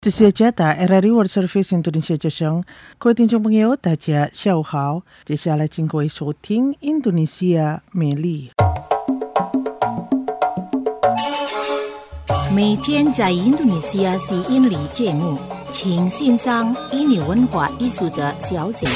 这是加达 RRI World Service Indonesia 之声，各位听众朋友，大家下午好。接下来，请各位收听印度尼西亚美丽。 每天在印度尼西亚是印尼节目，请欣赏印尼文化艺术的消息。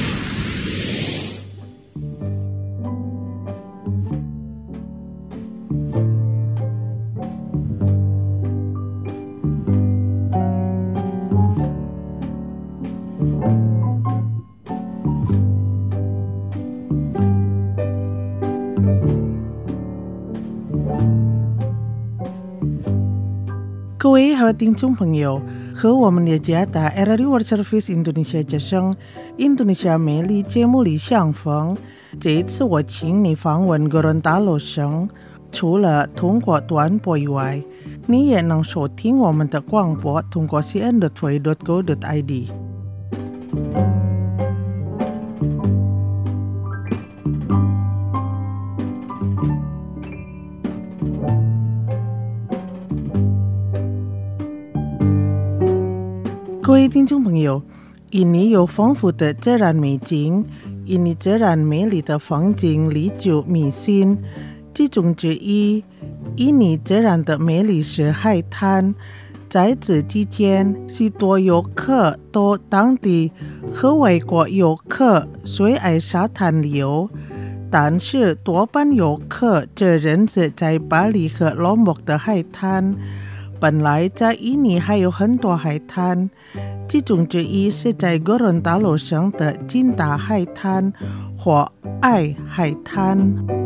各位好，听众朋友，和我们的加达 RRI World Service Indonesia 之声印度尼西亚美丽节目里相逢。这一次我请你访问Gorontalo省，除了通过短波以外，你也能收听我们的广播，通过 cn.way.go.id。各位听众朋友，印尼有丰富的自然美景，印尼自然美丽的风景历久弥新。其中之一，印尼自然的美丽是海滩。在此期间，许多游客到当地和外国游客最爱沙滩旅游，但是多半游客只认识在巴黎和罗木的海滩。本来在印尼还有很多海滩，其中之一是在Gorontalo省的金达海滩或爱海滩。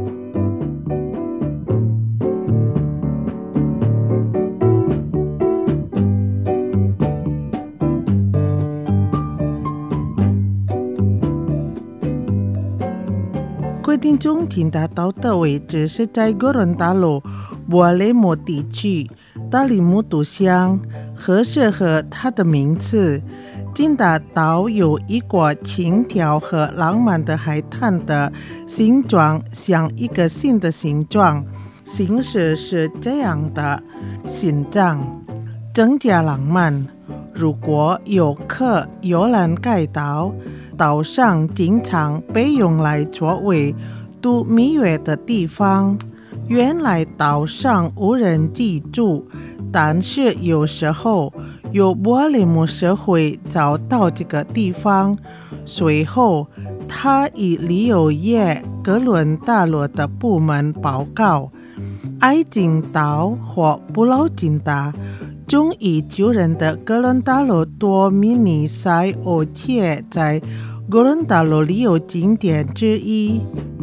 各位听众，金达岛的位置是在Gorontalo博雷莫地区达里木都乡，合适和它的名字。金达岛有一个轻佻和浪漫的海滩的形状，像一个新的形状，形式是这样的：心脏，增加浪漫。如果游客游览该岛，岛上经常被用来作为度蜜月的地方。原来岛上无人居住，但是有时候有博雷木社会找到这个地方，随后他以旅游业哥伦达罗的部门报告，爱金岛或布劳金达中以救人的哥伦达罗多米尼塞而且在哥伦达罗旅游景点之一。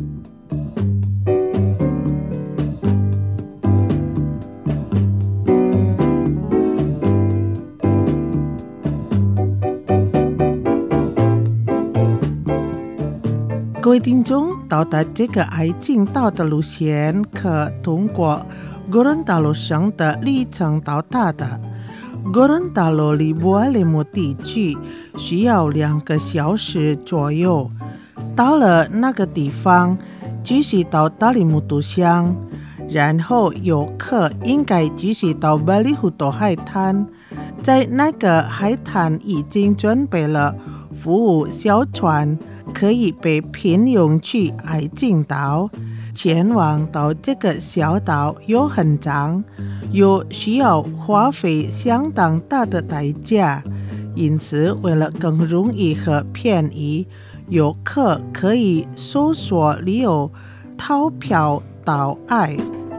各位听众，到达这个爱金岛的路线可通过Gorontalo省的里程到达的。Gorontalo离博雷木地区需要2个小时左右。到了那个地方，继续到达里木都乡，然后游客应该继续到巴里胡多海滩。在那个海滩已经准备了服务小船，可以被聘用去爱金岛。前往到这个小岛又很长，又需要花费相当大的代价，因此为了更容易和便宜，游客可以搜索旅游套票到爱。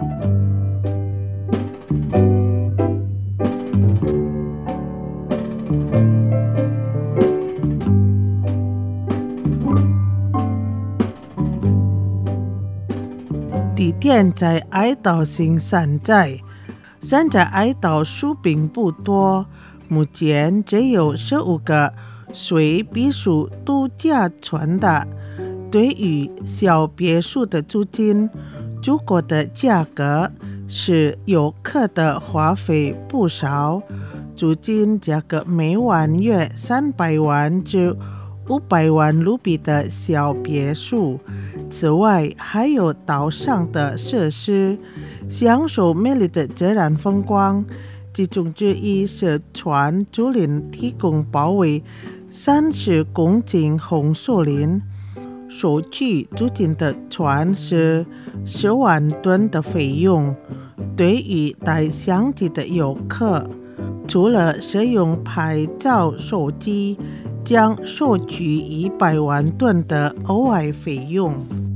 地点在爱岛新山寨，现在爱岛树并不多，目前只有15个随避暑度假村的。对于小别墅的租金，租过的价格是游客的花费不少，租金价格每晚约300万至500万卢比的小别墅。此外，还有岛上的设施，享受美丽的自然风光， 其中之一是船竹林提供包围30公顷红树林，收取租金的船是10万吨的费用。对于带相机的游客，除了使用拍照手机，将收取100万吨的额外费用。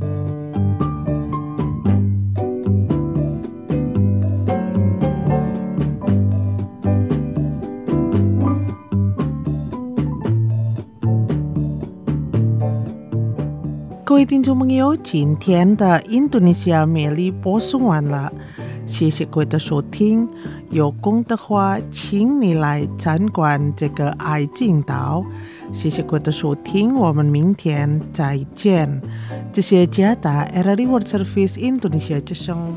各位听众朋友，今天的印度尼西亚魅力播送完了，谢谢各位的收听。有空的话，请你来参观这个爱景岛。谢谢各位的收听，我们明天再见。这是加达 RRI World Service Indonesia 之声。